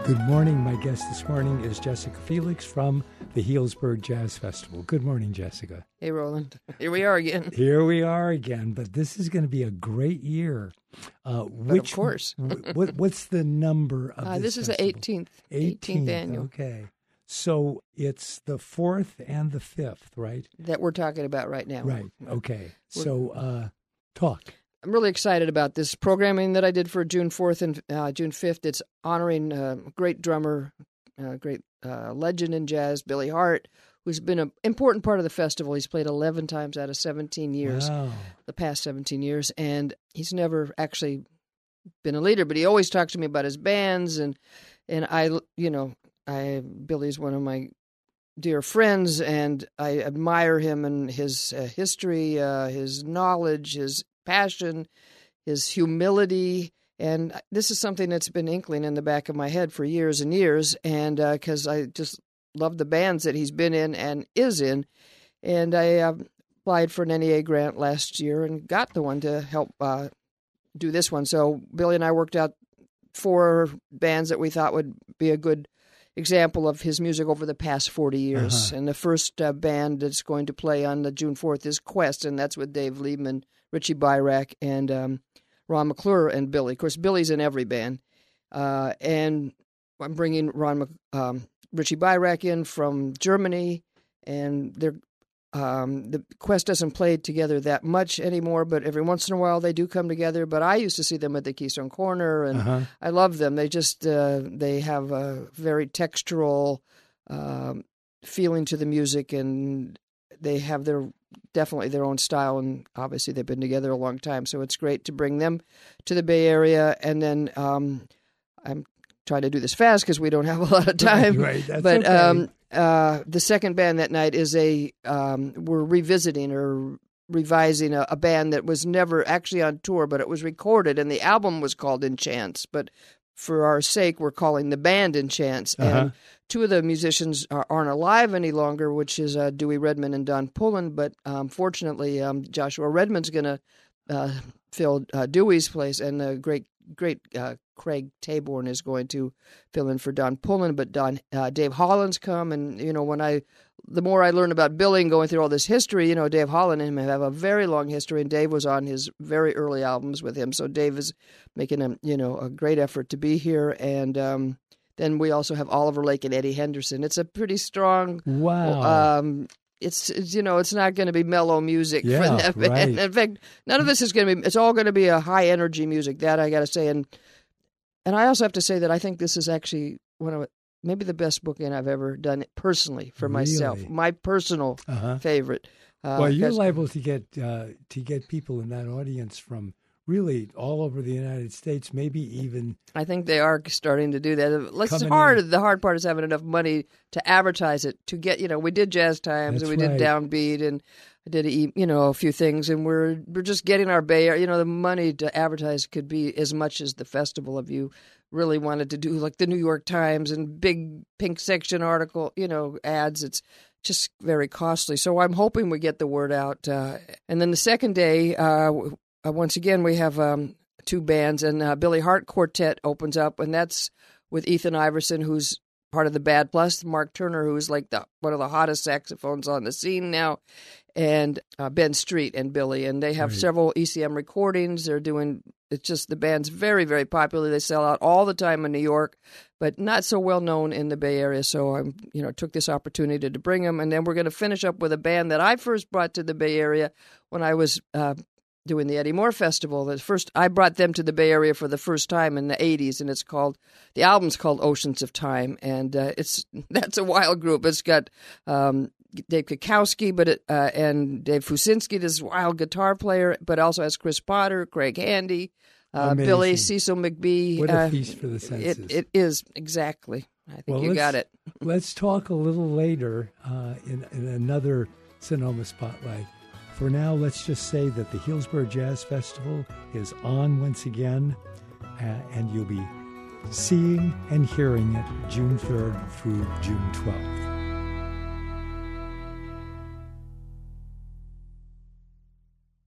Good morning. My guest this morning is Jessica Felix from the Healdsburg Jazz Festival. Good morning, Jessica. Hey, Roland. Here we are again. Here we are again, but this is going to be a great year. Of course. What's the number of this is festival? the 18th annual. Okay. So it's the 4th and the 5th, right? That we're talking about right now. Right. Okay. So talk. I'm really excited about this programming that I did for June 4th and June 5th. It's honoring a great drummer, great legend in jazz, Billy Hart, who's been an important part of the festival. He's played 11 times out of 17 years, the past 17 years, and he's never actually been a leader, but he always talks to me about his bands, and Billy's one of my dear friends, and I admire him and his history, his knowledge, his passion, his humility, and this is something that's been inkling in the back of my head for years and years, and because I just love the bands that he's been in and is in, and I applied for an NEA grant last year and got the one to help do this one. So Billy and I worked out 4 bands that we thought would be a good example of his music over the past 40 years. And the first band that's going to play on the June 4th is Quest, and that's with Dave Liebman, Richie Byrack, and Ron McClure and Billy. Of course, Billy's in every band. And I'm bringing Richie Byrack in from Germany, and the Quest doesn't play together that much anymore, but every once in a while they do come together. But I used to see them at the Keystone Corner, and I love them. They just they have a very textural feeling to the music, and they have definitely their own style, and obviously they've been together a long time, so it's great to bring them to the Bay Area. And then I'm trying to do this fast because we don't have a lot of time. Right, that's but okay. The second band that night is we're revisiting or revising a band that was never actually on tour, but it was recorded, and the album was called Enchants, but for our sake, we're calling the band Enchants. And 2 of the musicians aren't alive any longer, which is Dewey Redman and Don Pullen, but fortunately, Joshua Redman's going to fill Dewey's place, and the great Craig Taborn is going to fill in for Don Pullen, but Dave Holland's come, and the more I learn about Billy and going through all this history, Dave Holland and him have a very long history, and Dave was on his very early albums with him, so Dave is making a great effort to be here. And then we also have Oliver Lake and Eddie Henderson. It's a pretty strong. Wow. It's not going to be mellow music for them. Right. In fact, none of this is going to be. It's all going to be a high energy music. That I got to say, and I also have to say that I think this is actually maybe the best booking I've ever done personally for myself. Really? My personal favorite. Well, you're liable to get people in that audience from really all over the United States, maybe even. I think they are starting to do that. The hard part is having enough money to advertise it, to get, we did Jazz Times, and we did Downbeat, and I did, a few things, and we're just getting our Bay Area, the money to advertise could be as much as the festival if you really wanted to do like the New York Times and big pink section article, ads. It's just very costly. So I'm hoping we get the word out. And then the second day, once again, we have 2 bands, and Billy Hart Quartet opens up, and that's with Ethan Iverson, who's part of the Bad Plus, Mark Turner, who's like one of the hottest saxophones on the scene now, and Ben Street and Billy, and they have several ECM recordings. They're doing, it's just the band's very, very popular. They sell out all the time in New York, but not so well known in the Bay Area. So I took this opportunity to bring them, and then we're going to finish up with a band that I first brought to the Bay Area when I was doing the Eddie Moore Festival. I brought them to the Bay Area for the first time in the 80s, and the album's called Oceans of Time, and that's a wild group. It's got Dave Kukowski, and Dave Fusinski, this wild guitar player, but also has Chris Potter, Craig Handy, Billy, Cecil McBee. What a feast for the senses. It is, exactly. I think you got it. Let's talk a little later in another Sonoma Spotlight. For now, let's just say that the Healdsburg Jazz Festival is on once again, and you'll be seeing and hearing it June 3rd through June 12th.